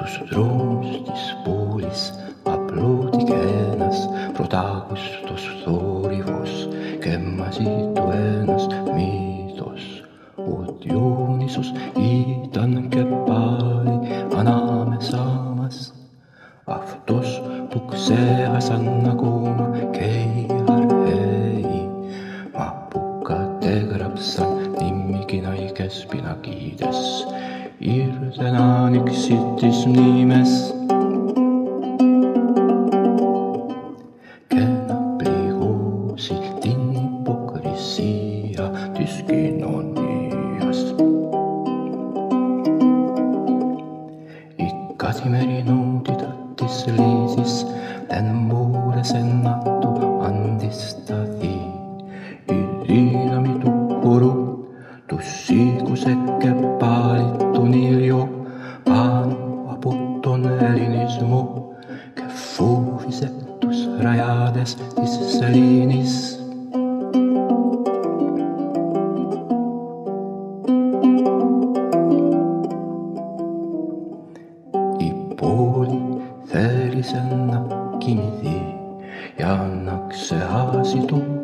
τους δρόμους της πόλης απλώθηκε ένας πρωτάγουστος θόρυβος και μαζί του ένας μύθος. Ο Διόνυσος ήταν και πάλι ανάμεσά μας, αυτός που ξέχασαν ακόμα και οι αρχαίοι, μα που κατέγραψαν οι μικηναϊκές πινακίδες. Ήρθε να ανοίξει τις μνήμες και να πληγώσει την υποκρισία της κοινωνίας. Η καθημερινότητα της λύθης δεν μπόρεσε να το αντισταθεί. Η δύναμη του χορού του σήκωσε και πάλι τον ήλιο πάνω από τον ελληνισμό και φόβησε τους ραϊάδες της σελήνης. Η πόλη θέλησε να κοιμηθεί για να ξεχάσει το